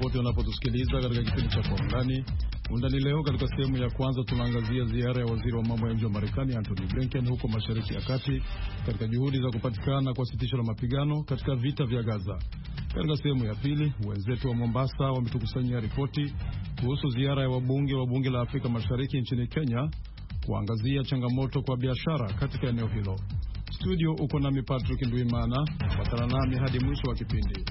popote unapotusikiliza katika kipindi cha Kwa Undani. Undani leo katika sehemu ya kwanza tunaangazia ziara ya waziri wa mambo ya nje wa Marekani Antony Blinken huko Mashariki ya Kati katika juhudi za kupatikana kwa sitisho la mapigano katika vita vya Gaza. Katika sehemu ya pili, wenzetu wa Mombasa wametukusanyia ripoti kuhusu ziara ya wabunge wa bunge la Afrika Mashariki nchini Kenya kuangazia changamoto kwa biashara katika eneo hilo. Studio uko nami Patrick Ndwimana, patana nami hadi mwisho wa kipindi.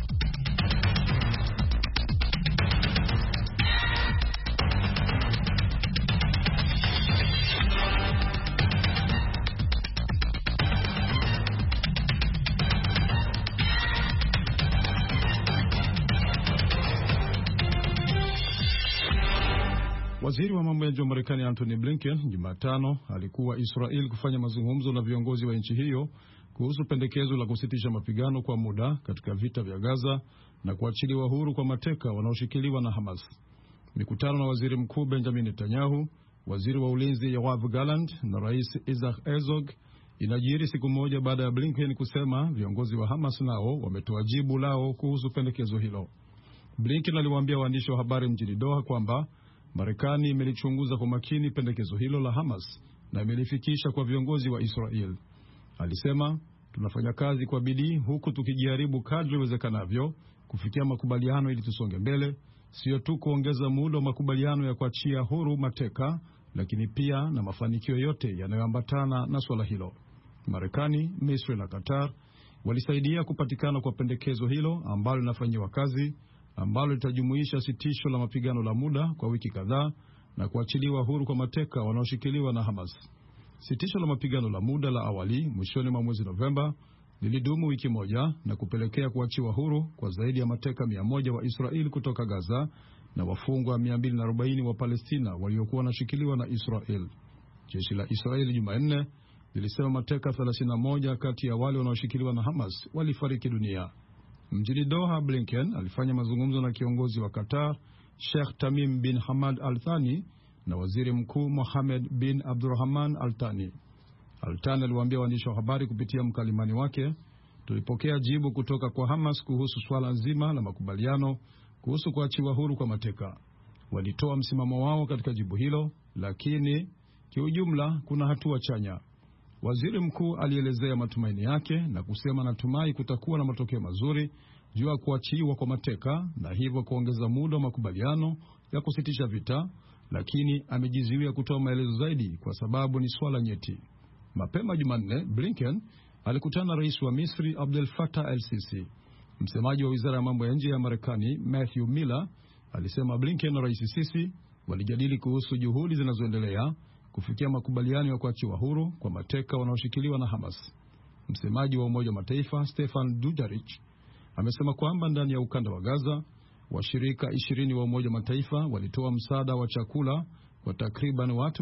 Waziri wa mambo ya nje wa Marekani Antony Blinken Jumatano alikuwa Israel kufanya mazungumzo na viongozi wa nchi hiyo kuhusu pendekezo la kusitisha mapigano kwa muda katika vita vya Gaza na kuachiliwa huru kwa mateka wanaoshikiliwa na Hamas. Mikutano na Waziri Mkuu Benjamin Netanyahu, Waziri wa Ulinzi Yoav Gallant na Rais Isaac Herzog inajiri siku moja baada ya Blinken kusema viongozi wa Hamas nao wametoa jibu lao kuhusu pendekezo hilo. Blinken aliwaambia waandishi wa habari mjini Doha kwamba Marekani imelichunguza kwa makini pendekezo hilo la Hamas na imelifikisha kwa viongozi wa Israel. Alisema, tunafanya kazi kwa bidii huku tukijaribu kadri iwezekanavyo kufikia makubaliano ili tusonge mbele, sio tu kuongeza muda wa makubaliano ya kuachia huru mateka, lakini pia na mafanikio yote yanayoambatana na swala hilo. Marekani, Misri na Qatar walisaidia kupatikana kwa pendekezo hilo ambalo linafanywa kazi, ambalo litajumuisha sitisho la mapigano la muda kwa wiki kadhaa na kuachiliwa huru kwa mateka wanaoshikiliwa na Hamas. Sitisho la mapigano la muda la awali mwishoni mwa mwezi Novemba lilidumu wiki moja na kupelekea kuachiwa huru kwa zaidi ya mateka 100 wa Israel kutoka Gaza na wafungwa 240 wa Palestina waliokuwa wanashikiliwa na Israel. Jeshi la Israel Jumanne lilisema mateka 31 kati ya wale wanaoshikiliwa na Hamas walifariki dunia. Mjini Doha, Blinken alifanya mazungumzo na kiongozi wa Qatar, Sheikh Tamim bin Hamad Al Thani na waziri mkuu Mohammed bin Abdurrahman Al Thani. Al Thani aliwaambia waandishi wa habari kupitia mkalimani wake, tulipokea jibu kutoka kwa Hamas kuhusu swala nzima la makubaliano kuhusu kuachiwa huru kwa mateka. Walitoa msimamo wao katika jibu hilo, lakini kiujumla kuna hatua chanya. Waziri mkuu alielezea matumaini yake na kusema natumai kutakuwa na matokeo mazuri juu ya kuachiwa kwa mateka na hivyo kuongeza muda wa makubaliano ya kusitisha vita, lakini amejizuia kutoa maelezo zaidi kwa sababu ni swala nyeti. Mapema Jumanne, Blinken alikutana na rais wa Misri Abdel Fattah el-Sisi. Msemaji wa wizara ya mambo ya nje ya Marekani Matthew Miller alisema Blinken na rais Sisi walijadili kuhusu juhudi zinazoendelea kufikia makubaliano ya kuachiwa huru kwa mateka wanaoshikiliwa na Hamas. Msemaji wa Umoja wa Mataifa Stefan Dujarric amesema kwamba ndani ya ukanda wa Gaza washirika 20 wa Umoja wa Mataifa walitoa msaada wa chakula kwa takriban watu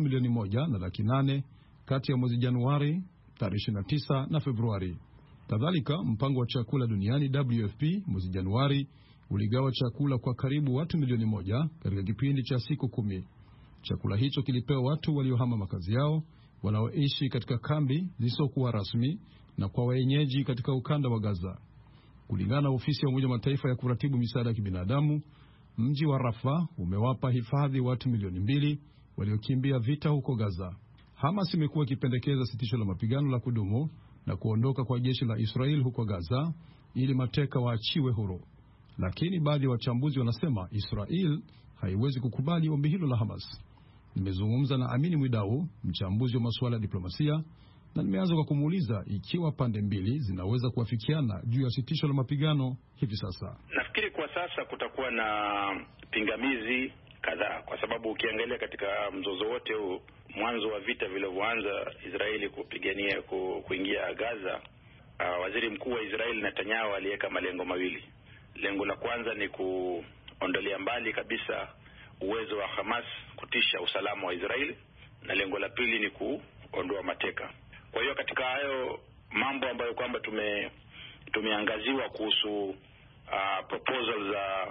1.8 kati ya mwezi Januari tarehe 29 na Februari. Kadhalika, mpango wa chakula duniani WFP mwezi Januari uligawa chakula kwa karibu watu 1,000,000 katika kipindi cha siku 10. Chakula hicho kilipewa watu waliohama makazi yao, wanaoishi katika kambi zisizokuwa rasmi na kwa wenyeji katika ukanda wa Gaza. Kulingana na ofisi ya Umoja wa Mataifa ya kuratibu misaada ya kibinadamu, mji wa Rafah umewapa hifadhi watu 2,000,000 waliokimbia vita huko Gaza. Hamas imekuwa ikipendekeza sitisho la mapigano la kudumu na kuondoka kwa jeshi la Israel huko Gaza ili mateka waachiwe huru. Lakini baadhi ya wachambuzi wanasema Israel haiwezi kukubali ombi hilo la Hamas. Nimezungumza na Amini Mwidau, mchambuzi wa masuala ya diplomasia, na nimeanza kwa kumuuliza ikiwa pande mbili zinaweza kuafikiana juu ya sitisho la mapigano hivi sasa. Nafikiri kwa sasa kutakuwa na pingamizi kadhaa, kwa sababu ukiangalia katika mzozo wote huu, mwanzo wa vita vilivyoanza Israeli kupigania kuingia Gaza, waziri mkuu wa Israeli Netanyahu aliweka malengo mawili. Lengo la kwanza ni kuondolea mbali kabisa uwezo wa Hamas kutisha usalama wa Israeli, na lengo la pili ni kuondoa mateka. Kwa hiyo katika hayo mambo ambayo kwamba tumeangaziwa kuhusu proposal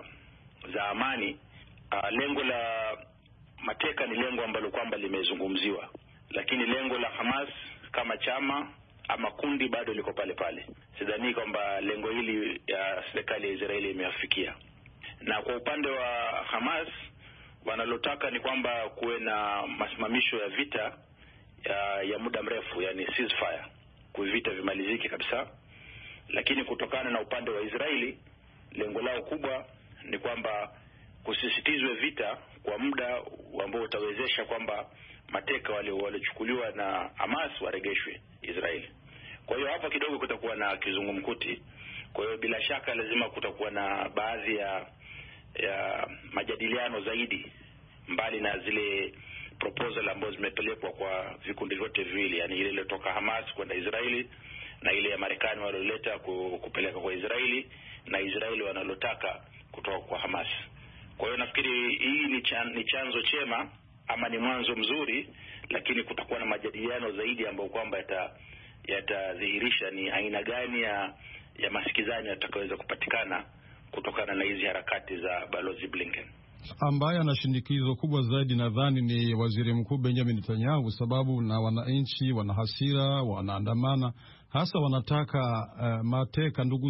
za amani, lengo la mateka ni lengo ambalo kwamba limezungumziwa, lakini lengo la Hamas kama chama ama kundi bado liko pale pale. Sidhani kwamba lengo hili ya serikali ya Israeli imeafikia. Na kwa upande wa Hamas wanalotaka ni kwamba kuwe na masimamisho ya vita ya muda mrefu, yani ceasefire, vita vimalizike kabisa. Lakini kutokana na upande wa Israeli, lengo lao kubwa ni kwamba kusisitizwe vita kwa muda ambao utawezesha kwamba mateka waliochukuliwa na Hamas waregeshwe Israeli. Kwa hiyo hapa kidogo kutakuwa na kizungumkuti. Kwa hiyo bila shaka lazima kutakuwa na baadhi ya majadiliano zaidi, mbali na zile proposal ambazo zimepelekwa kwa vikundi vyote viwili, yani ile iliyotoka Hamas kwenda Israeli na ile ya Marekani walioleta kupeleka kwa Israeli, na Israeli wanalotaka kutoka kwa Hamas. Kwa hiyo nafikiri hii ni chanzo chema ama ni mwanzo mzuri, lakini kutakuwa na majadiliano zaidi ambayo kwamba yatadhihirisha ni aina gani ya masikizano yatakayoweza kupatikana kutokana na hizi harakati za Balozi Blinken. Ambaye ana shinikizo kubwa zaidi nadhani ni Waziri Mkuu Benjamin Netanyahu, sababu na wananchi wana hasira, wanaandamana, hasa wanataka mateka ndugu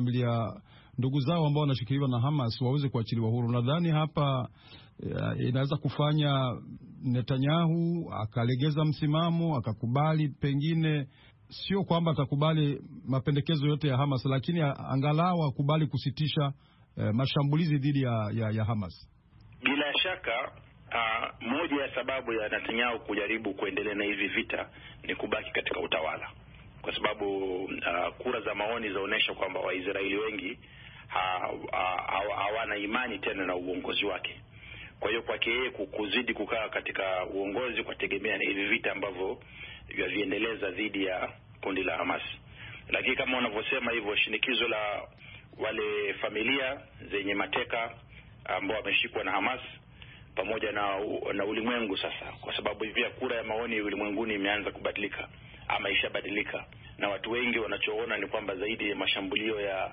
zao ambao wanashikiliwa na Hamas waweze kuachiliwa huru. Nadhani hapa inaweza kufanya Netanyahu akalegeza msimamo, akakubali, pengine sio kwamba atakubali mapendekezo yote ya Hamas, lakini angalau akubali kusitisha mashambulizi dhidi ya Hamas. Bila shaka moja ya sababu ya Netanyahu kujaribu kuendelea na hivi vita ni kubaki katika utawala, kwa sababu kura za maoni zaonesha kwamba Waisraeli wengi hawana imani tena na uongozi wake. Kwa hiyo kwake yeye kuzidi kukaa katika uongozi kutegemea na hivi vita ambavyo viendeleza dhidi ya kundi la Hamas. Lakini kama unavyosema hivyo, shinikizo la wale familia zenye mateka ambao wameshikwa na Hamas pamoja na ulimwengu sasa, kwa sababu hivi kura ya maoni ulimwenguni imeanza kubadilika ama ishabadilika, na watu wengi wanachoona ni kwamba zaidi ya mashambulio ya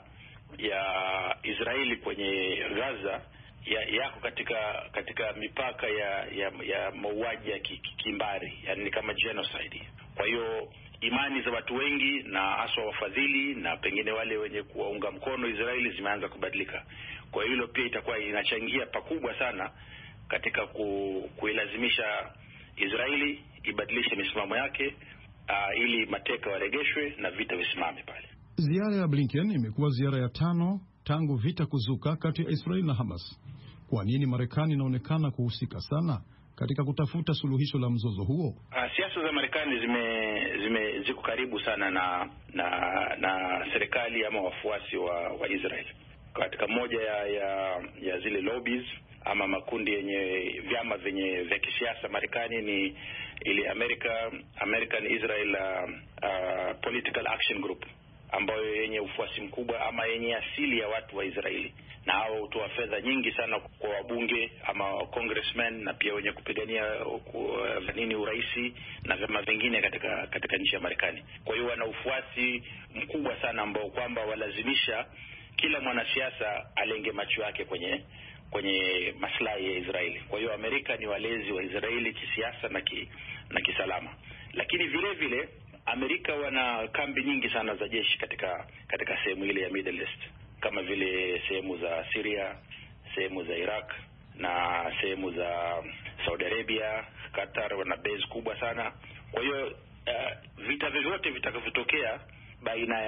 Israeli kwenye Gaza yako katika mipaka ya mauaji ya kimbari, yani kama genocide. Kwa hiyo imani za watu wengi na haswa wafadhili na pengine wale wenye kuwaunga mkono Israeli zimeanza kubadilika. Kwa hiyo hilo pia itakuwa inachangia pakubwa sana katika kuilazimisha Israeli ibadilishe misimamo yake ili mateka waregeshwe na vita visimame pale. Ziara ya Blinken imekuwa ziara ya 5 tangu vita kuzuka kati ya Israeli na Hamas. Kwa nini Marekani inaonekana kuhusika sana katika kutafuta suluhisho la mzozo huo? Siasa za Marekani ziko karibu sana na serikali ama wafuasi wa Israeli. Katika moja ya zile lobbies ama makundi yenye vyama vya kisiasa Marekani ni ile American Israel Political Action Group, ambayo yenye ufuasi mkubwa ama yenye asili ya watu wa Israeli, na hao hutoa fedha nyingi sana kwa wabunge ama congressmen na pia wenye kupigania uraisi na vyama vingine katika nchi ya Marekani. Kwa hiyo wana ufuasi mkubwa sana ambao kwamba walazimisha kila mwanasiasa alenge macho yake kwenye maslahi ya Israeli. Kwa hiyo Amerika ni walezi wa Israeli kisiasa na kisalama. Lakini vile vile Amerika wana kambi nyingi sana za jeshi katika sehemu ile ya Middle East, kama vile sehemu za Syria, sehemu za Iraq na sehemu za Saudi Arabia, Qatar wana base kubwa sana. Kwa hiyo vita vyovyote vitakavyotokea baina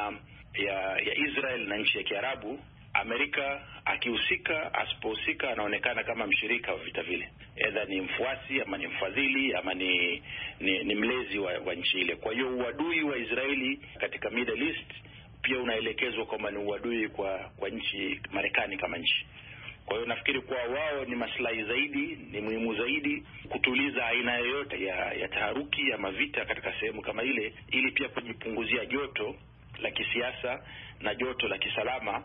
ya Israel na nchi ya Kiarabu, Amerika akihusika asipohusika anaonekana kama mshirika wa vita vile, aidha ni mfuasi ama ni mfadhili ama ni mlezi wa nchi ile. Kwa hiyo uadui wa Israeli katika Middle East pia unaelekezwa kwamba ni uadui kwa nchi Marekani kama nchi. Kwa hiyo nafikiri kwa wao ni maslahi zaidi, ni muhimu zaidi kutuliza aina yoyote ya taharuki ya mavita katika sehemu kama ile, ili pia kujipunguzia joto la kisiasa na joto la kisalama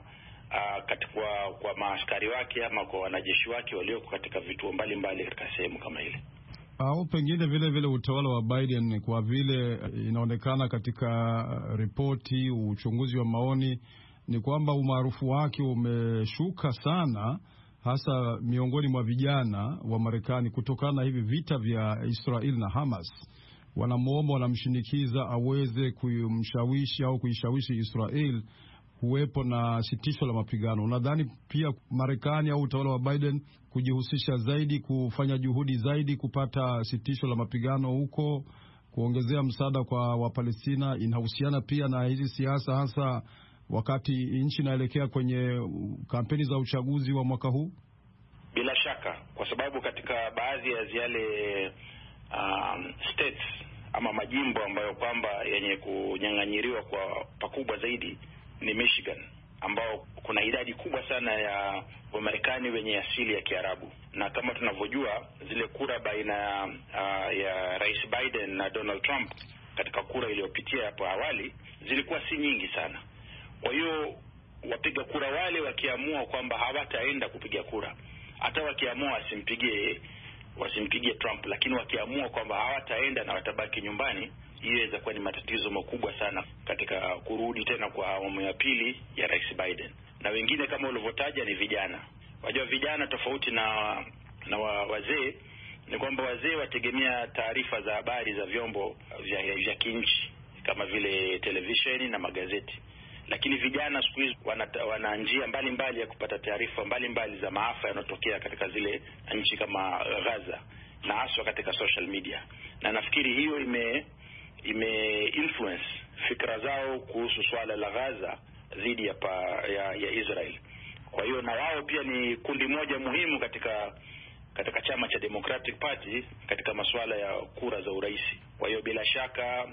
kwa maaskari wake ama kwa wanajeshi wake walioko katika vituo mbalimbali katika sehemu kama ile. Au pengine vile utawala wa Biden, kwa vile inaonekana katika ripoti, uchunguzi wa maoni, ni kwamba umaarufu wake umeshuka sana, hasa miongoni mwa vijana wa Marekani kutokana na hivi vita vya Israel na Hamas. Wanamshinikiza aweze kumshawishi au kuishawishi Israel kuwepo na sitisho la mapigano. Unadhani pia Marekani au utawala wa Biden kujihusisha zaidi, kufanya juhudi zaidi kupata sitisho la mapigano huko, kuongezea msaada kwa Wapalestina, inahusiana pia na hizi siasa, hasa wakati nchi inaelekea kwenye kampeni za uchaguzi wa mwaka huu? Bila shaka, kwa sababu katika baadhi ya zile states ama majimbo ambayo kwamba yenye kunyang'anyiriwa kwa pakubwa zaidi ni Michigan, ambao kuna idadi kubwa sana ya Wamarekani wenye asili ya Kiarabu, na kama tunavyojua zile kura baina ya Rais Biden na Donald Trump katika kura iliyopitia hapo awali zilikuwa si nyingi sana. Kwa hiyo wapiga kura wale wakiamua kwamba hawataenda kupiga kura, hata wakiamua wasimpigie Trump, lakini wakiamua kwamba hawataenda na watabaki nyumbani, hiyo inaweza kuwa ni matatizo makubwa sana katika kurudi tena kwa awamu ya pili ya Rais Biden. Na wengine kama ulivyotaja ni vijana. Wajua vijana tofauti na wazee ni kwamba wazee wategemea taarifa za habari za vyombo vya kinchi kama vile televisheni na magazeti. Lakini vijana siku hizi wana njia mbalimbali ya kupata taarifa mbalimbali za maafa yanayotokea katika zile nchi kama Gaza, na haswa katika social media. Na nafikiri hiyo ime influence fikra zao kuhusu swala la Gaza dhidi ya Israel. Kwa hiyo na wao pia ni kundi moja muhimu katika chama cha Democratic Party katika masuala ya kura za urais. Kwa hiyo bila shaka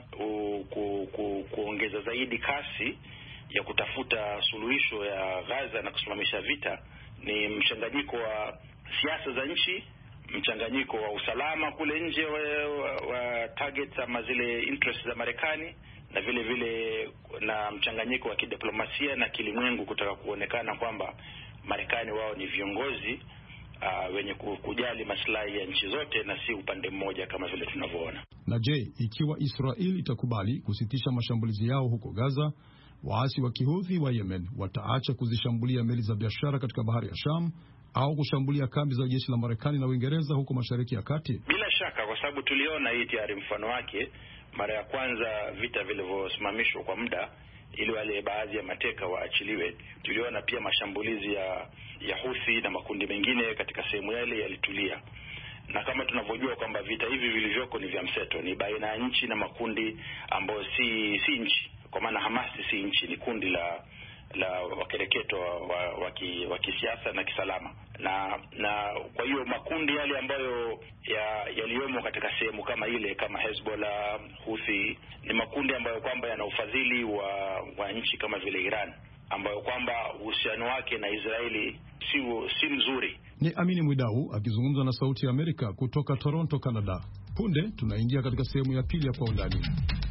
kuongeza zaidi kasi ya kutafuta suluhisho ya Gaza na kusimamisha vita ni mchanganyiko wa siasa za nchi, mchanganyiko wa usalama kule nje wa targets ama zile interests za Marekani, na vile vile na mchanganyiko wa kidiplomasia na kilimwengu kutaka kuonekana kwamba Marekani wao ni viongozi wenye kujali maslahi ya nchi zote na si upande mmoja kama vile tunavyoona. Na je, ikiwa Israeli itakubali kusitisha mashambulizi yao huko Gaza, waasi wa Kihouthi wa Yemen wataacha kuzishambulia meli za biashara katika bahari ya Sham au kushambulia kambi za jeshi la Marekani na Uingereza huko Mashariki ya Kati? Bila shaka, kwa sababu tuliona hii tayari mfano wake mara ya kwanza vita vilivyosimamishwa kwa muda ili wale baadhi ya mateka waachiliwe. Tuliona pia mashambulizi ya Houthi na makundi mengine katika sehemu yale yalitulia. Na kama tunavyojua kwamba vita hivi vilivyoko ni vya mseto, ni baina ya nchi na makundi ambayo si nchi. Kwa maana Hamas si nchi, ni kundi la wakereketo wa kisiasa na kisalama. Na kwa hiyo makundi yale ambayo yaliyomo katika sehemu kama ile kama Hezbollah, Houthi ni makundi ambayo kwamba yana ufadhili wa nchi kama vile Iran, ambayo kwamba uhusiano wake na Israeli si mzuri. Ni Amini Mwidau akizungumza na Sauti ya Amerika kutoka Toronto, Canada. Punde tunaingia katika sehemu ya pili ya Kwa Undani.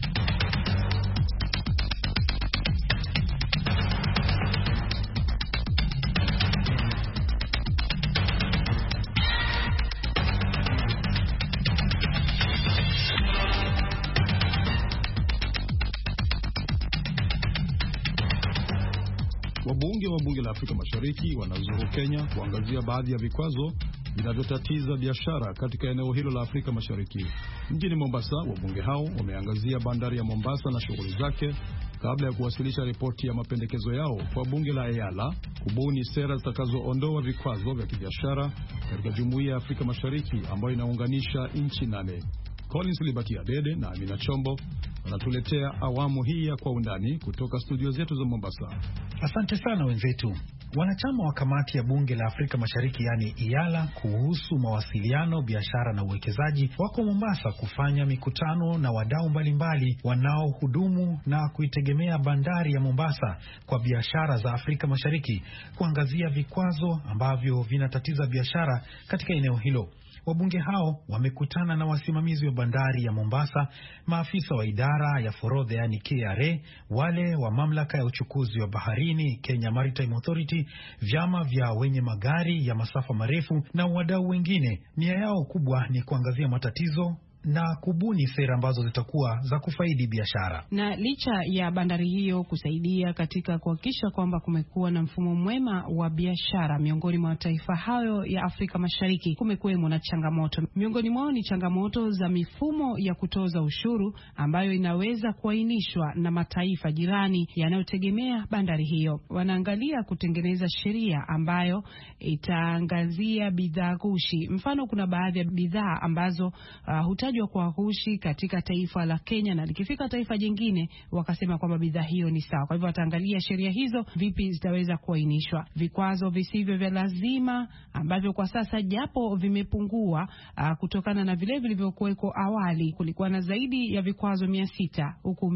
Wabunge wa bunge la Afrika Mashariki wanazuru Kenya kuangazia baadhi ya vikwazo vinavyotatiza biashara katika eneo hilo la Afrika Mashariki. Mjini Mombasa, wabunge hao wameangazia bandari ya Mombasa na shughuli zake kabla ya kuwasilisha ripoti ya mapendekezo yao kwa bunge la EALA kubuni sera zitakazoondoa vikwazo vya kibiashara katika Jumuiya ya Afrika Mashariki ambayo inaunganisha nchi 8. Collins Liberty Adede na Amina Chombo wanatuletea awamu hii ya Kwa Undani kutoka studio zetu za Mombasa. Asante sana wenzetu. Wanachama wa kamati ya bunge la Afrika Mashariki yani EALA kuhusu mawasiliano, biashara na uwekezaji wako Mombasa kufanya mikutano na wadau mbalimbali wanaohudumu na kuitegemea bandari ya Mombasa kwa biashara za Afrika Mashariki, kuangazia vikwazo ambavyo vinatatiza biashara katika eneo hilo. Wabunge hao wamekutana na wasimamizi wa bandari ya Mombasa, maafisa wa idara ya forodha yani KRA, wale wa mamlaka ya uchukuzi wa baharini Kenya Maritime Authority, vyama vya wenye magari ya masafa marefu na wadau wengine. Nia yao kubwa ni kuangazia matatizo na kubuni sera ambazo zitakuwa za kufaidi biashara. Na licha ya bandari hiyo kusaidia katika kuhakikisha kwamba kumekuwa na mfumo mwema wa biashara miongoni mwa mataifa hayo ya Afrika Mashariki, kumekuwemo na changamoto. Miongoni mwao ni changamoto za mifumo ya kutoza ushuru ambayo inaweza kuainishwa na mataifa jirani yanayotegemea bandari hiyo. Wanaangalia kutengeneza sheria ambayo itaangazia bidhaa ghushi. Mfano, kuna baadhi ya bidhaa ambazo hutajwa kwa ghushi katika taifa la Kenya, na likifika taifa jingine wakasema kwamba bidhaa hiyo ni sawa. Kwa hivyo wataangalia sheria hizo vipi zitaweza kuainishwa. Vikwazo visivyo vya lazima ambavyo kwa sasa japo vimepungua kutokana na vile vilivyokuweko awali. Kulikuwa na zaidi ya vikwazo 600 huku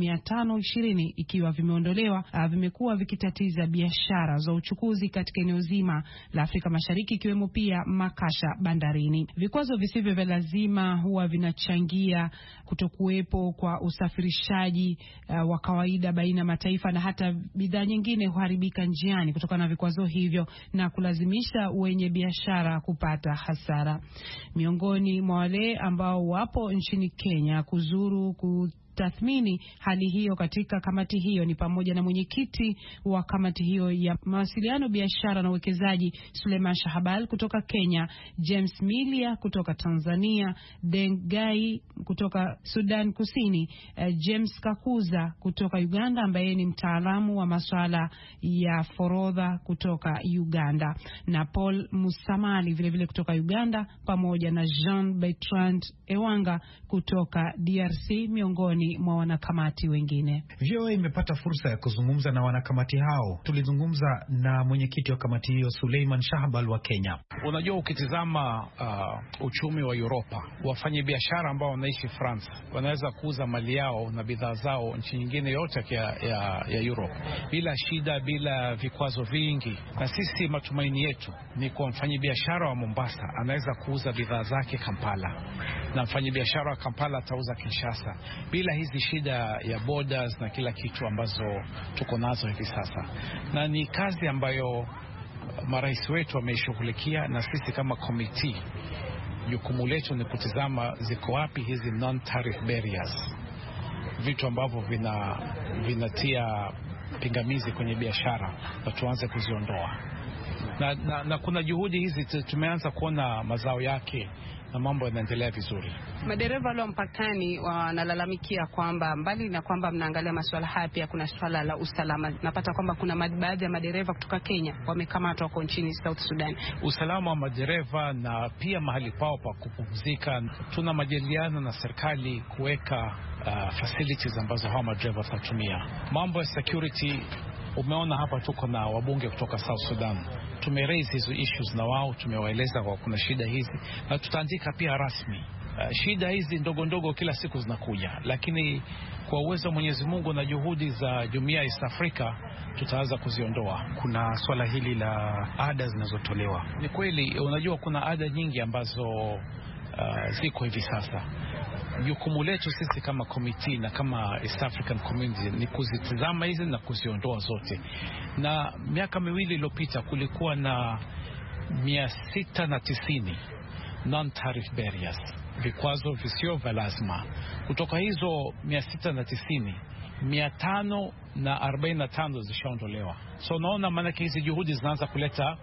520 ikiwa vimeondolewa. Vimekuwa vikitatiza biashara za uchukuzi katika eneo zima la Afrika Mashariki, ikiwemo pia makasha bandarini. Vikwazo visivyo vya lazima huwa vinachangia kutokuwepo kwa usafirishaji wa kawaida baina mataifa, na hata bidhaa nyingine huharibika njiani kutokana na vikwazo hivyo na kulazimisha wenye biashara kupata hasara. Miongoni mwa wale ambao wapo nchini Kenya kuzuru tathmini hali hiyo katika kamati hiyo ni pamoja na mwenyekiti wa kamati hiyo ya mawasiliano, biashara na uwekezaji Suleiman Shahbal kutoka Kenya, James Milia kutoka Tanzania, Dengai kutoka Sudan Kusini, James Kakuza kutoka Uganda ambaye ni mtaalamu wa masuala ya forodha kutoka Uganda, na Paul Musamali vile kutoka Uganda, pamoja na Jean Bertrand Ewanga kutoka DRC miongoni mwa wanakamati wengine. VOA imepata fursa ya kuzungumza na wanakamati hao. Tulizungumza na mwenyekiti wa kamati hiyo Suleiman Shahbal wa Kenya. Unajua, ukitizama uchumi wa Europa, wafanya biashara ambao wanaishi France wanaweza kuuza mali yao na bidhaa zao nchi nyingine yote ya Europe bila shida, bila vikwazo vingi. Na sisi matumaini yetu ni kwa mfanya biashara wa Mombasa anaweza kuuza bidhaa zake Kampala, na mfanya biashara wa Kampala atauza Kinshasa bila hizi shida ya borders na kila kitu ambazo tuko nazo hivi sasa. Na ni kazi ambayo marais wetu wameishughulikia, na sisi kama committee jukumu letu ni kutizama ziko wapi hizi non-tariff barriers, vitu ambavyo vinatia pingamizi kwenye biashara, na tuanze kuziondoa. Na kuna juhudi hizi tumeanza kuona mazao yake na mambo yanaendelea vizuri. Madereva wale mpakani wanalalamikia kwamba mbali na kwamba mnaangalia masuala haya, pia kuna swala la usalama. Napata kwamba kuna baadhi ya madereva kutoka Kenya wamekamatwa huko nchini South Sudan. Usalama wa madereva na pia mahali pao pa kupumzika, tuna majadiliano na serikali kuweka facilities ambazo hawa madereva watatumia. Mambo ya security, umeona hapa tuko na wabunge kutoka South Sudan. Tumeraise hizo issues na wao, tumewaeleza kwa kuna shida hizi, na tutaandika pia rasmi. Shida hizi ndogo ndogo kila siku zinakuja, lakini kwa uwezo wa Mwenyezi Mungu na juhudi za Jumuiya ya East Africa tutaanza kuziondoa. Kuna swala hili la ada zinazotolewa. Ni kweli, unajua kuna ada nyingi ambazo ziko hivi sasa. Jukumu letu sisi kama committee na kama East African Community ni kuzitazama hizi na kuziondoa zote. Na miaka miwili iliyopita kulikuwa na 690 non-tariff barriers, vikwazo visio vya lazima. Kutoka hizo 690, 545 zishaondolewa. So unaona maana hizi juhudi zinaanza kuleta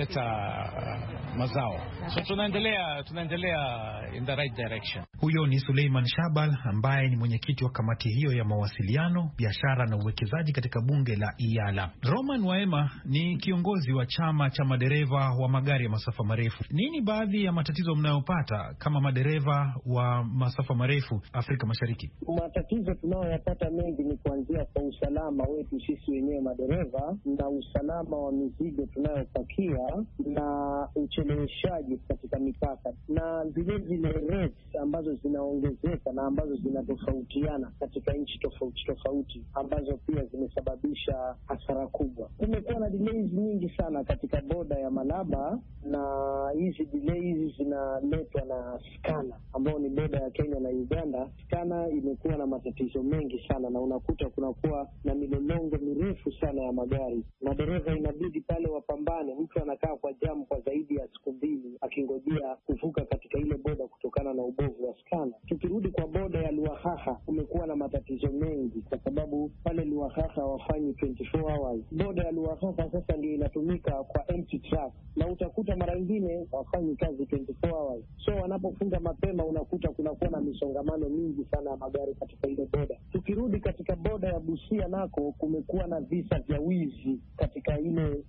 mazao. So tunaendelea in the right direction. Huyo ni Suleiman Shahbal ambaye ni mwenyekiti wa kamati hiyo ya mawasiliano, biashara na uwekezaji katika bunge la Iyala. Roman Waema ni kiongozi wa chama cha madereva wa magari ya masafa marefu. Nini baadhi ya matatizo mnayopata kama madereva wa masafa marefu Afrika Mashariki? Matatizo tunayoyapata mengi ni kuanzia kwa usalama wetu sisi wenyewe madereva, na usalama wa mizigo tunayopakia, na ucheleweshaji katika mipaka, na vile vile rates ambazo zinaongezeka na ambazo zinatofautiana katika nchi tofauti ambazo pia zimesababisha hasara kubwa. Kumekuwa na delays nyingi sana katika boda ya Malaba, na hizi delays zinaletwa na Skana ambao ni boda ya Kenya na Uganda. Skana imekuwa na matatizo mengi sana, na unakuta kunakuwa na milolongo mirefu sana ya magari. Madereva inabidi pale wapambane, mtu anakaa kwa jamu kwa zaidi ya siku 2 akingojea kuvuka katika ile boda kutokana kutokana na ubovu wa skana. Tukirudi kwa boda ya Luahaha, kumekuwa na matatizo mengi kwa sababu pale Luahaha wafanyi 24 hours. Boda ya Luahaha sasa ndio inatumika kwa empty truck, na utakuta mara nyingine wafanyi kazi 24 hours. So wanapofunga mapema unakuta kunakuwa na misongamano mingi sana ya magari katika ile boda. Tukirudi katika boda ya Busia nako kumekuwa na visa vya wizi katika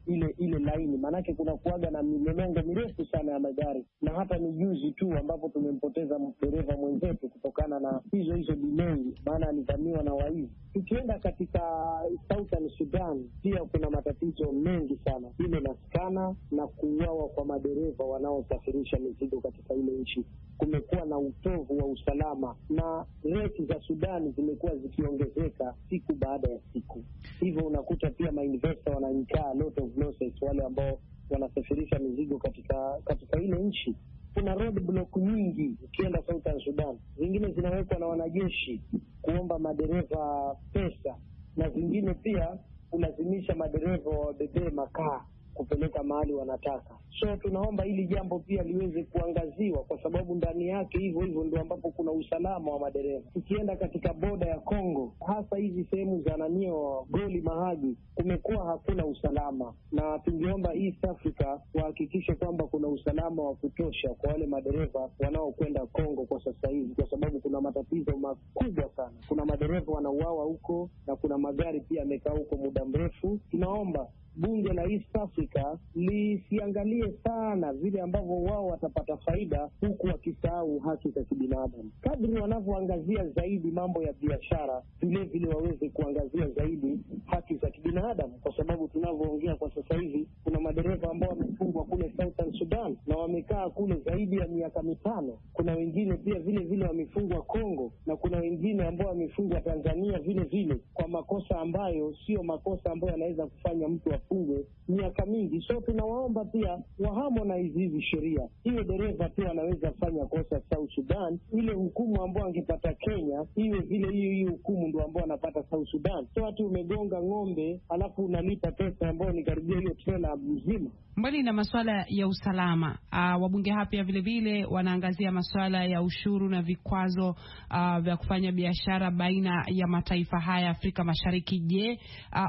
ile laini, manake kuna kuaga na milolongo mirefu sana ya magari, na hata ni juzi tu ambapo tumempoteza dereva mwenzetu kutokana na hizo delay, maana alivamiwa na waizi. Tukienda katika Southern Sudan pia kuna matatizo mengi sana, ile na skana na kuuawa kwa madereva wanaosafirisha mizigo katika ile nchi. Kumekuwa na utovu wa usalama na rate za Sudan zimekuwa zikiongezeka siku baada ya siku. Hivyo unakuta pia mainvestor wanainkaa lot of losses, wale ambao wanasafirisha mizigo katika ile nchi. Kuna roadblock nyingi ukienda Southern Sudan, zingine zinawekwa na wanajeshi kuomba madereva pesa, na zingine pia kulazimisha madereva wabebee makaa kupeleka mahali wanataka. So tunaomba hili jambo pia liweze kuangaziwa, kwa sababu ndani yake hivyo ndio ambapo kuna usalama wa madereva. Tukienda katika boda ya Kongo, hasa hizi sehemu za Goli Mahagi, kumekuwa hakuna usalama, na tungeomba East Africa wahakikishe kwamba kuna usalama wa kutosha kwa wale madereva wanaokwenda Kongo kwa sasa hivi, kwa sababu kuna matatizo makubwa sana. Kuna madereva wanauawa huko na kuna magari pia yamekaa huko muda mrefu. Tunaomba bunge la East Africa lisiangalie sana vile ambavyo wao watapata faida huku wakisahau haki za kibinadamu. Kadri wanavyoangazia zaidi mambo ya biashara, vile waweze kuangazia zaidi haki za kibinadamu, kwa sababu tunavyoongea kwa sasa hivi kuna madereva ambao wamefungwa kule Southern Sudan na wamekaa kule zaidi ya miaka 5. Kuna wengine pia vile wamefungwa Kongo, na kuna wengine ambao wamefungwa Tanzania vile kwa makosa ambayo sio makosa ambayo yanaweza kufanya mtu afungwe miaka mingi. So tunawaomba pia waharmonize hizi sheria. Hiyo dereva pia anaweza kufanya kosa South Sudan, ile hukumu ambayo angepata Kenya iwe vile hiyo hukumu ndio ambayo anapata South Sudan. So hata umegonga ng'ombe alafu unalipa pesa ambayo ni karibia hiyo trela mzima. Mbali na masuala ya usalama, wabunge hapa vile wanaangazia masuala ya ushuru na vikwazo vya kufanya biashara baina ya mataifa haya Afrika Mashariki. Je,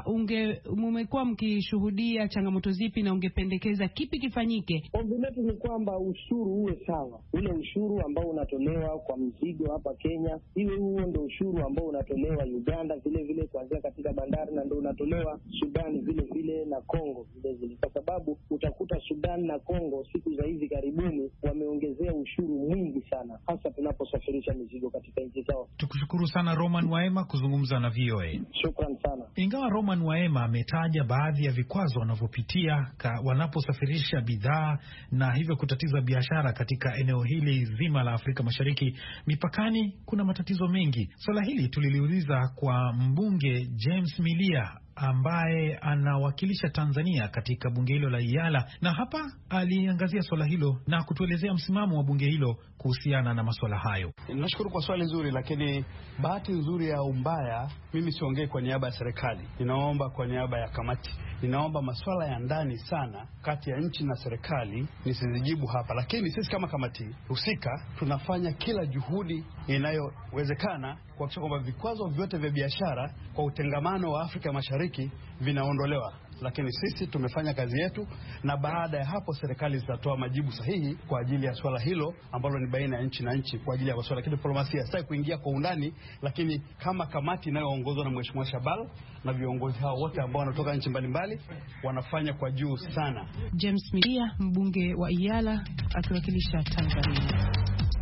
mmekuwa mkishuhudia changamoto zipi na ungependekeza kipi kifanyike? Ombi letu ni kwamba ushuru uwe sawa. Ule ushuru ambao unatolewa kwa mzigo hapa Kenya, iwe huo ndio ushuru ambao unatolewa Uganda vile kuanzia katika bandari, na ndio unatolewa Sudan vile na Kongo vile, kwa sababu utakuta Sudan na Kongo siku za hivi karibuni wameongezea ushuru mwingi sana, hasa tunaposafirisha mizigo katika nchi zao. Tukushukuru sana Roman Waema kuzungumza na VOA. Shukran sana. Ingawa Roman Waema ametaja baadhi ya vikwazo wanavyopitia wanaposafirisha bidhaa na hivyo kutatiza biashara katika eneo hili zima la Afrika Mashariki, mipakani kuna matatizo mengi. Swala hili tuliliuliza kwa mbunge James Milia ambaye anawakilisha Tanzania katika bunge hilo la Iyala, na hapa aliangazia swala hilo na kutuelezea msimamo wa bunge hilo kuhusiana na masuala hayo. Nashukuru kwa swali nzuri, lakini bahati nzuri ya umbaya, mimi siongei kwa niaba ya serikali. Ninaomba kwa niaba ya kamati. Ninaomba masuala ya ndani sana kati ya nchi na serikali nisizijibu hapa, lakini sisi kama kamati husika tunafanya kila juhudi inayowezekana kuhakikisha kwamba vikwazo vyote vya biashara kwa utengamano wa Afrika Mashariki vinaondolewa. Lakini sisi tumefanya kazi yetu, na baada ya hapo serikali zitatoa majibu sahihi kwa ajili ya swala hilo ambalo ni baina ya nchi na nchi kwa ajili ya masuala ya kidiplomasia. Sasa kuingia kwa undani, lakini kama kamati inayoongozwa na Mheshimiwa Shabal na viongozi hao wote ambao wanatoka nchi mbalimbali wanafanya kwa juu sana. James Milia, mbunge wa Iyala akiwakilisha Tanzania.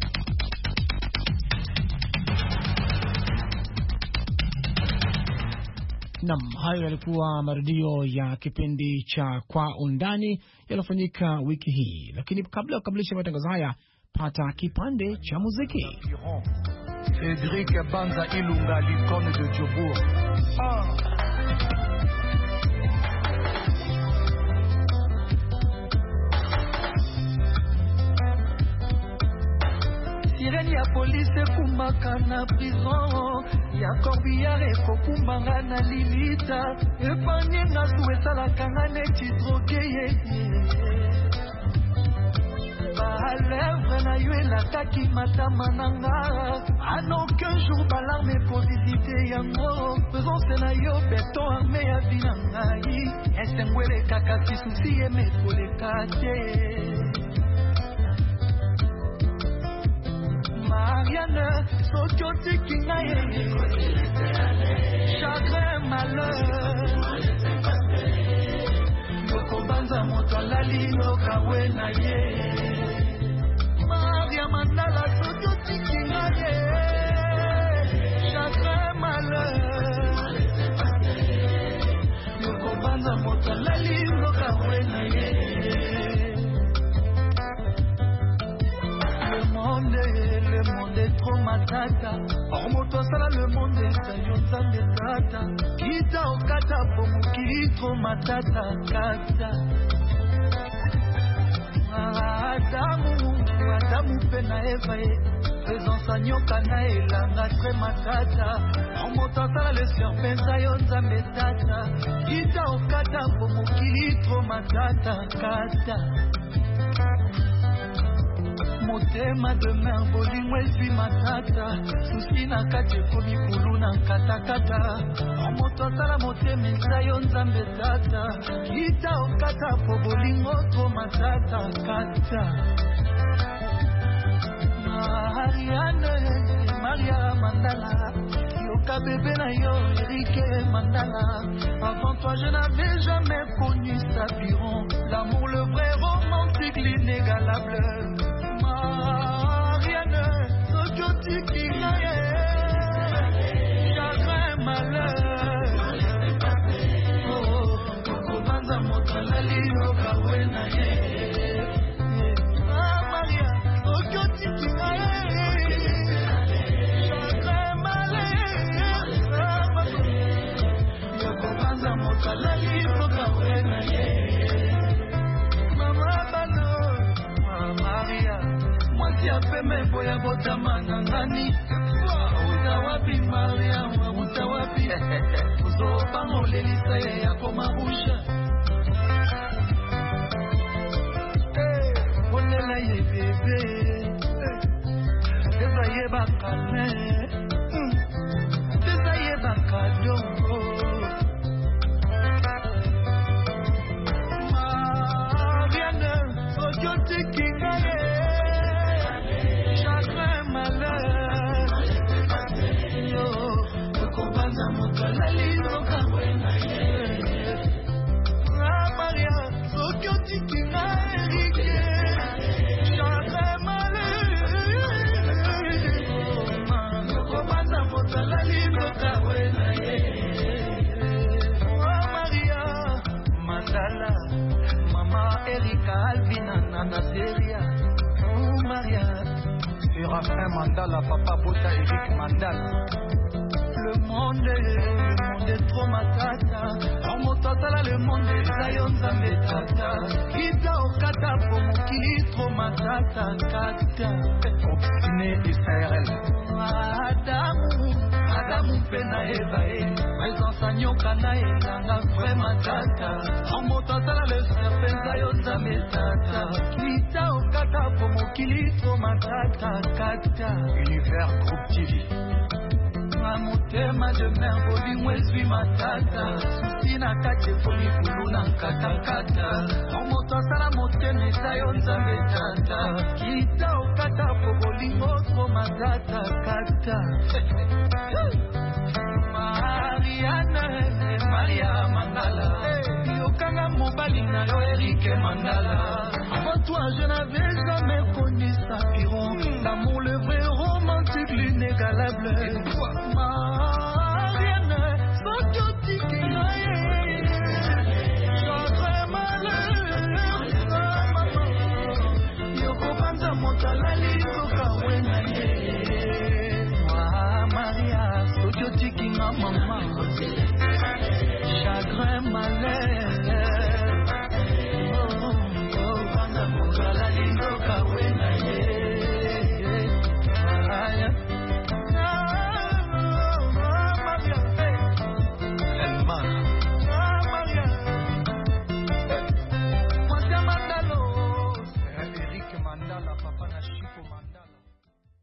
Naam, hayo yalikuwa marudio ya kipindi cha Kwa Undani yalofanyika wiki hii, lakini kabla ya kukamilisha matangazo haya, pata kipande cha muziki. Cédric Banza Ilunga, l'icône de Djobour. Sireni ya police kumaka na prison ya Corbillard ekokumbanga na limita epanye nga suwe salaka nga neti droge ye lèvre na yo elakaki matama nanga. En aucun jour balarme ekozizite yango. Présence na yo beton armé ya bina ngai. Esengwele kaka si susi emekoleka te. Marianne, soki otiki ngai chagrin malheur. Yokobanza moto alali yokawe na ye. Maria Mandala, soki otiki ngai chagrin malheur. Yokobanza moto alali yokawe na ye. Le monde est trop matata. Or moto sala le monde est yonzambe tata. Kita okata pomukili trop matata kata. Adamu pena Eva présence anyoka na elanga très matata. Or moto sala le serpent yonzambe tata. Kita okata pomukili trop matata kata. Motema de mer bolingo ezwi matata. Susi na kati ekomi kulu na nkatakata. Moto asala motema eza yo nzambe tata. Kita okata po bolingo to matata kata. Marianne, Maria Mandala. Yoka bébé na yo, Eric Mandala. Avant toi je n'avais jamais connu Sapiron. L'amour, le vrai romantique, l'inégalable. Marianne, soki kinaye, chagrin malheur. Oh, kokobanza moto alali yokawe na ye. Maria, soki kinaye, chagrin malheur. Yokobanza moto alali yokawe na ye. Mama bano, Maria. Mwatia peme boya botama nangani. Utawapi Maria, utawapi. Uzopa ngolelisa ya koma rusha. Onela ye bebe. Eza ye bakane. Eza ye bakadongo. Marianne, sojote kingaye. Séraphin Mandala, Papa Bota Eric Mandala. Le monde est trop matata. En motata le monde est zayon zambe tata. Kita okata pomukili trop matata kata. Obstiné Israël. Adamu pena Eva présence anyoka na elanga vrai matata. En motata le serpent zayon zambe tata. Kita okata pomukili trop matata kata. Univers Groupe TV. Motema de mer bolingo ezwi matata. Susi na kati ekomi kulu na nkatakata. Moto asala motema eza yo nzambe tata. Kita okata po bolingo tro matata kata. Marianne, Maria Mandala. Yokanga mobali na yo Eric Mandala. Avant toi je n'avais